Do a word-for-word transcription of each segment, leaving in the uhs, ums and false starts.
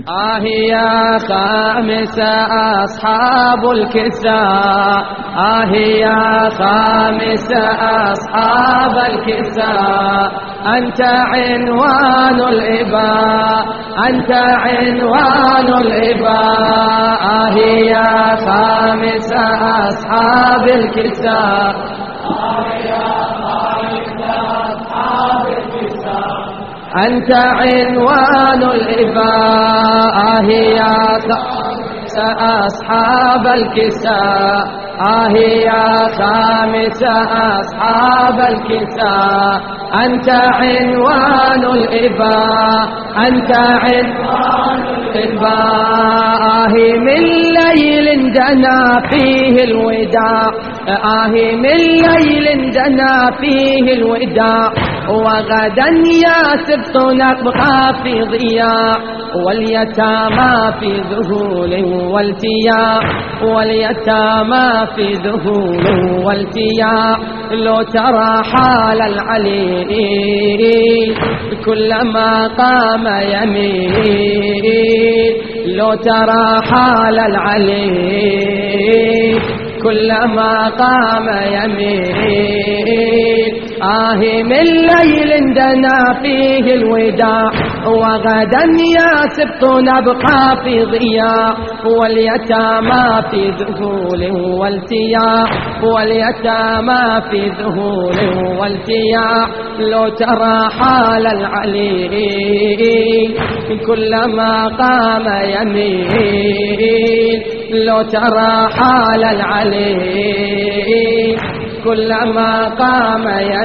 آه يا خامس أصحاب الكساء، آه يا خامس أصحاب الكساء، أنت عنوان الإباء، أنت عنوان الإباء. آه يا خامس أصحاب الكساء، آه يا خامس أصحاب الكساء، أنت عنوان الإباء. آه يا خامس أصحاب الكساء، آه يا خامس أصحاب الكساء، أنت عنوان الإباء، أنت عنوان الإباء. آه من ليل دنا فيه الوداع، آه من ليل دنا فيه الوداع، وغدا يا سبط نبقى في ضياء، واليتامى في ذهول والتياء، واليتامى في ذهول والتياء. لو ترى حال العلي كلما قام يمين، لو ترى حال العلي كلما قام يمين. آه من ليل دنا فيه الوداع، وغدا يا سبط نبقى في ضياء، واليتامى في ذهول والتياء، واليتامى في ذهول والتياء. لو ترى حال العلي كلما قام يمين، لو ترى حال العلي كلما قام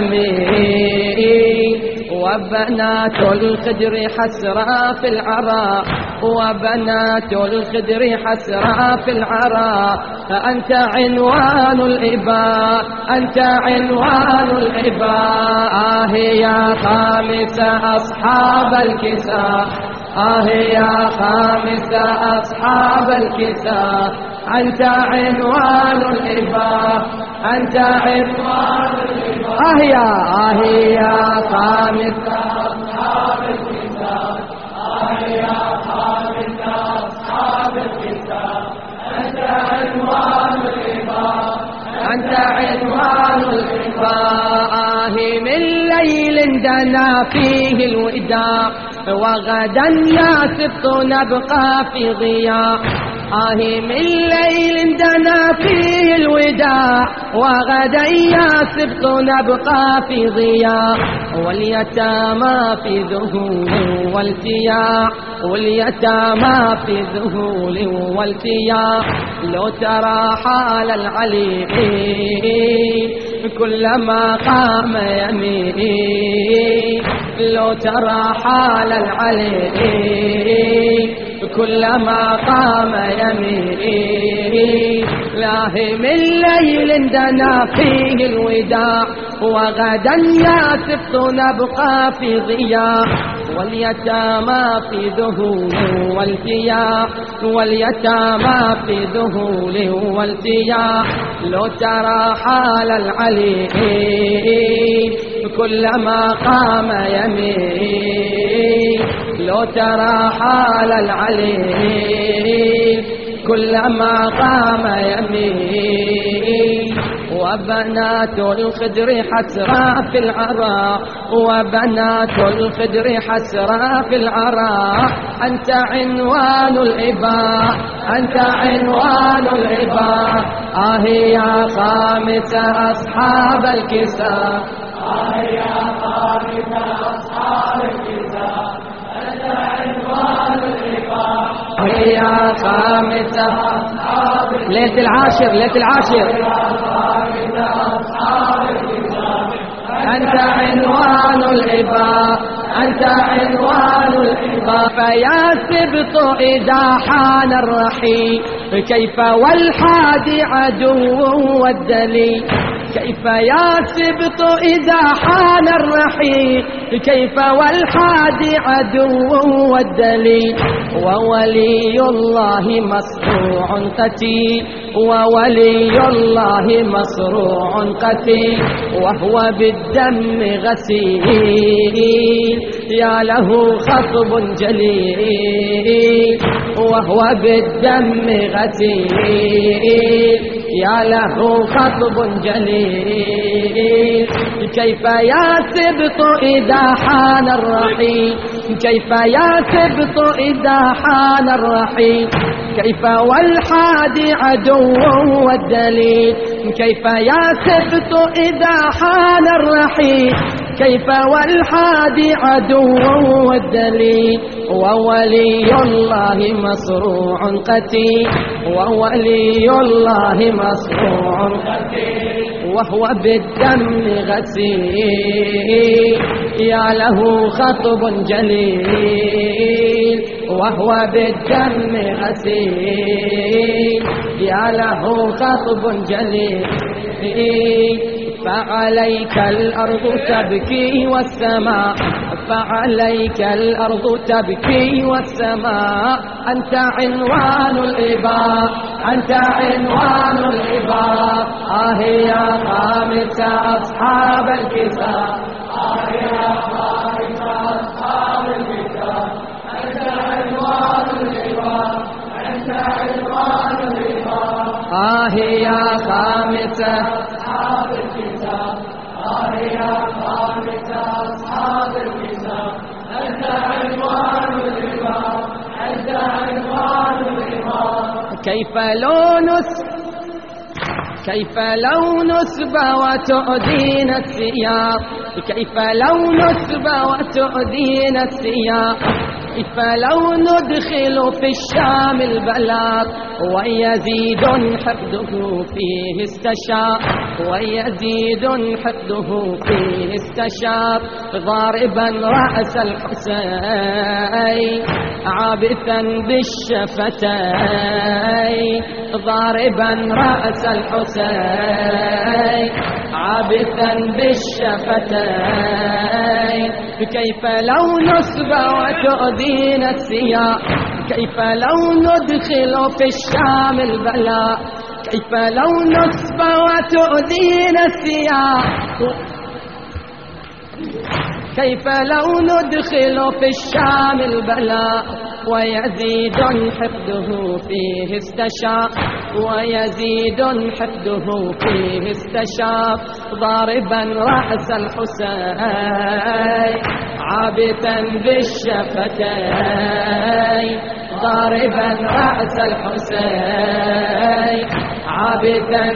يمين. وبنات الخدر حسرا في العراء، وبنات الخدر حسرا في العراء، فأنت عنوان الإباء، أنت عنوان الإباء. آه يا خامس أصحاب الكساء، آه يا خامس أصحاب الكساء، أنت عنوان الإباء، أنت عنوان الإباء. آه يا آه يا خامس أصحاب الكساء، آه يا خامس أصحاب الكساء، أنت عنوان الإباء، أنت عنوان الإباء. آه من ليل دنا فيه الوداع، وغدا يا سبط نبقى في ضياء. آه من ليل دنا فيه الوداع، وغدا يا سبط نبقى في ضياء، واليتامى في ذهول والتياء، واليتامى في ذهول والتياء. لو ترى حال العلي كلما قام يمين، لو ترى حال العلي كلما قام يمين. لاه من ليل دنا فيه الوداع، وغدا يا سبط نبقى في ضياء، واليتامى في ذهول والتياء، واليتامى في ذهول والتياء. لو ترى حال العلي كلما قام يمين، لو ترى حال العلي كلما قام يمين. وبنات الخدر حسرا في العراء، وبنات الخدر حسرا في العراء، أنت عنوان الإباء، أنت عنوان الإباء. آه يا خامس أصحاب الكساء، آه يا خامس أصحاب الكساء، أنت عنوان الإباء. آه يا خامس أصحاب الكساء، ليلة العاشر، ليلة العاشر، أنت عنوان الإباء، أنت عنوان الإباء. فيا سبط إذا حان الرحيل كيف والحادي عدو والدليل، كيف يا سبط إذا حان الرحيل كيف والحادي عدو والدليل. وولي الله مصروع قتيل، وولي الله مصروع قتيل، وهو بالدم غسيل. يا له خطب جليل وهو بالدم غسيل، يا له خطب جليل. كيف يا سبط إذا حان الرحيل، كيف يا سبط إذا حان الرحيل، كيف والحادي عدو والدليل. كيف يا سبط إذا حان الرحيل، كيف والحادي عدو والدليل. وولي الله مصروع قتيل، وولي الله مصروع قتيل وهو بالدم غسيل، يا له خطب جليل وهو بالدم غسيل، يا له خطب جليل. فعليك الأرض تبكي والسماء، فعليك الأرض تبكي والسماء، أنت عنوان الإباء، أنت عنوان الإباء. آه يا خامس أصحاب الكساء، آه يا خامس أصحاب الكساء، أنت عنوان الإباء، أنت عنوان الإباء. آه يا خامس أصحاب الكتاب، آه يا خامس أصحاب الكتاب، أنت عنوان الإمام، أنت عنوان الإمام. كيف لو نس كيف لو نسب وتؤذينا الثياب، كيف لو نسب وتؤذينا الثياب، كيف لو ندخل في الشام البلاط، ويزيد حقده فيه استشاق، ويزيد حقده فيه استشاق. ضاربا رأس الحسين عابثا بالشفتين، ضاربا رأس الحسين عابثا بالشفتين. كيف لو نسب وتؤذينا الثياب، كيف لو ندخل في الشام البلاء، كيف لو نسب وتؤذينا الثياب، كيف لو ندخل في الشام البلاء. ويزيد حقده فيه استشاق، ويزيد حقده فيه استشاق. ضاربا رأس الحسين عابثا بالشفتين، ضاربا رأس الحسين عابثا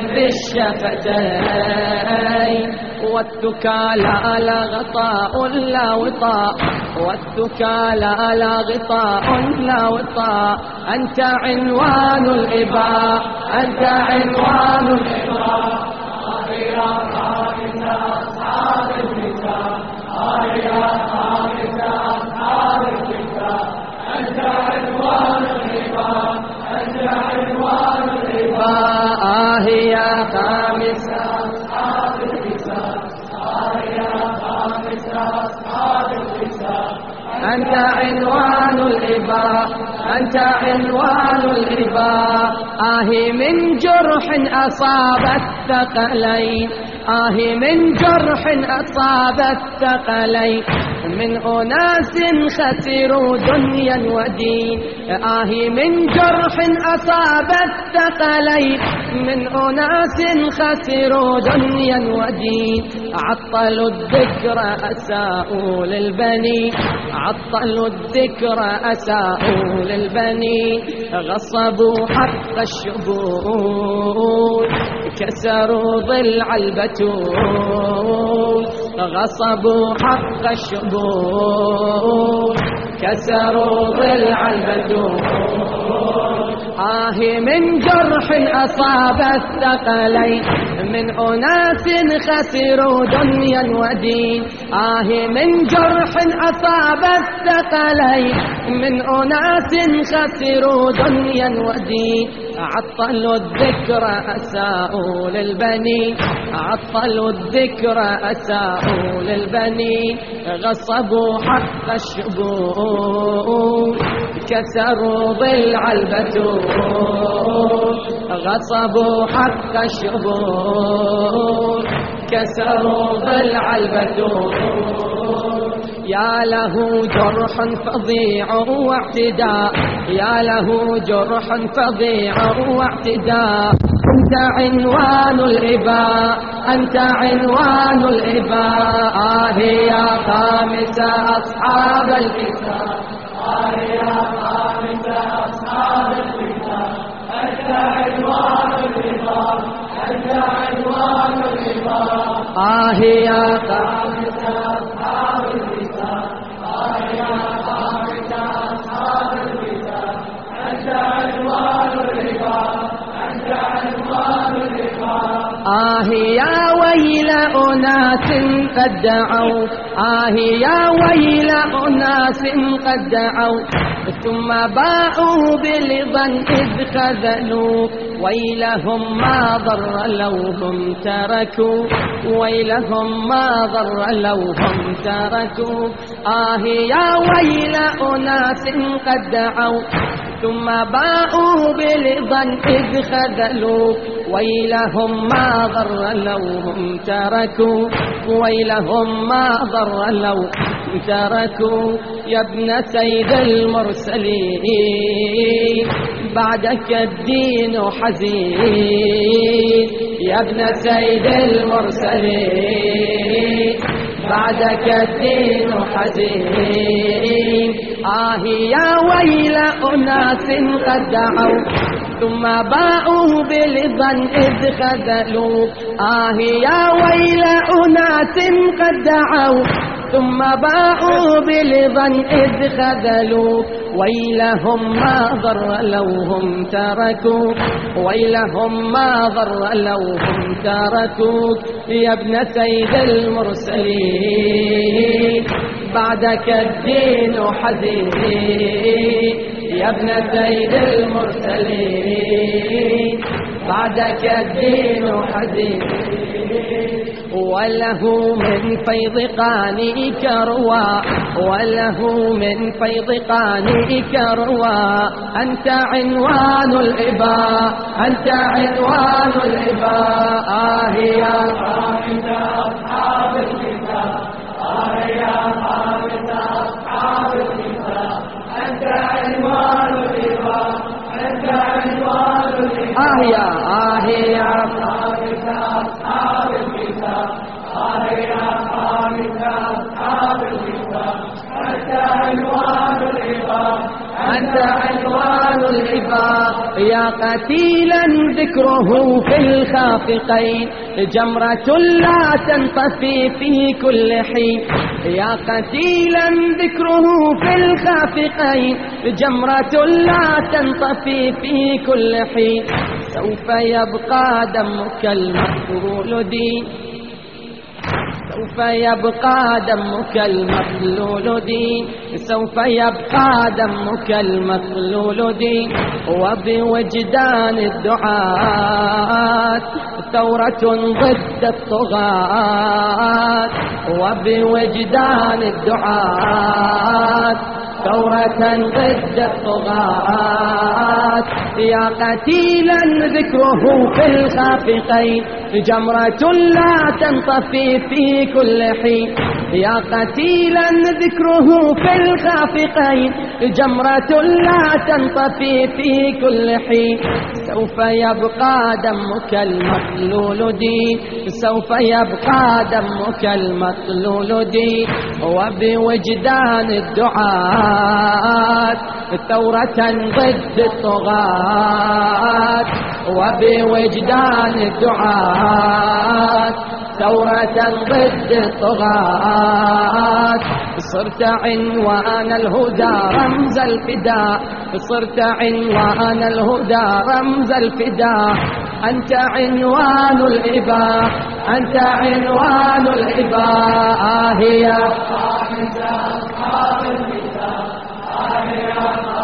بالشفتين. والتكى لا لا غطاء لا وطاء، والتكى لا لا غطاء لا وطاء. أنت عنوان الإباء، أنت عنوان الإباء. آه يا خامس أصحاب الكتاب، آه يا خامس أصحاب الكتاب، أنت عنوان الإباء، أنت عنوان الإباء. آه يا خامس أصحاب الكتاب، آه يا خامس أصحاب الكتاب، أنت عنوان الإباء، أنت عنوان الإباء. آه من جرح أصاب الثقلين، آه من جرح أصاب الثقلين، من أناس خسروا دنيا ودين. آه من جرح أصاب الثقلين، من أناس خسروا دنيا ودين. عطلوا الذكر أساءوا للبنين، عطلوا الذكر أساءوا للبنين. غصبوا حق الشبون، كسروا ضلع البتول. غصبوا حق الشبون، كسروا ضلع البتول. آه من جرح أصاب الثقلين، من أناس خسروا دنيا ودين. آه من جرح أصاب الثقلين، من أناس خسروا دنيا ودين. عطلوا الذكر أساءوا للبنين، عطلوا الذكر أساءوا للبنين. غصبوا حق الشبون، كسروا ضلع البتول. غصبوا حق الشبون، كسروا ضلع البتول. يا له جرح فظيع واعتداء، يا له جرح فظيع واعتداء. أنت عنوان الإباء، أنت عنوان الإباء. آه يا خامس أصحاب الكتاب، آه يا خامس أصحاب الكتاب. أنت عنوان الإباء، أنت عنوان الإباء. آه يا خامس أصحاب الكتاب، آه يا خامس أصحاب الكتاب. أنت عنوان الإباء، أنت عنوان الإباء. آه يا ويل أناس قد دعوا، آه يا ويل أناس قد دعوا ثم باءوا بلظا إذ خذلوا. ويلهم ما ضر لو هم تركوا، ويلهم ما ضر لو هم تركوا. آه يا ويل أناس قد دعوا ثم باءوا بلظا إذ خذلوا. ويلهم ما ضر لو هم تركوا، ويلهم ما ضر لو هم تركوا. يا ابن سيد المرسلين بعدك الدين حزين، يا ابن سيد المرسلين بعدك الدين حزين. آه يا ويل أناس قد دعوا ثم باءوا بلظا إذ خذلوا. آه يا ويل أناس قد دعوا ثم باءوا بلظا إذ خذلوا. ويلهم ما ضر لو هم تركوا، ويلهم ما ضر لو هم تركوا. يا ابن سيد المرسلين بعدك الدين حزين، يا ابن سيد المرسلين بعدك الدين حزين. وله من فيض قانئك روى، وله من فيض قانئك روى. أنت عنوان الإباء، أنت عنوان الإباء. آه يا خامس أصحاب الكتاب، آه يا خامس أصحاب الكتاب. أنت عنوان الإباء، أنت عنوان الإباء. آه يا آه يا خامس أصحاب الكتاب، آه يا خامس أصحاب الكتاب. أنت عنوان الإباء، أنت عنوان الإباء. يا قتيلا ذكره في الخافقين جمرة لا تنطفي في كل حين. يا قتيلا ذكره في الخافقين جمرة لا تنطفي في كل حين. سوف يبقى دمك المخلود، سوف يبقى دمك المخلول دين، سوف يبقى دمك المخلول دين. وبوجدان الدعاة ثورة ضد الطغاة، وبوجدان الدعاة ثورة ضد الطغاة. يا قتيلا ذكره في الخافقين جمرة لا تنطفي في كل حين. يا قتيلا ذكره في الخافقين جمرة لا تنطفي في كل حين. سوف يبقى دمك المخلول دين، سوف يبقى دمك المخلول دين. وبوجدان الدعاة ثورة ضد الطغاة، وبوجدان الدعاة ثورة ضد الطغاة. صرت عنوان الهدى رمز الفداء، صرت عنوان الهدى رمز الفداء. أنت عنوان الإباء، أنت عنوان الإباء. آه يا خامس أصحاب الكتاب، آه يا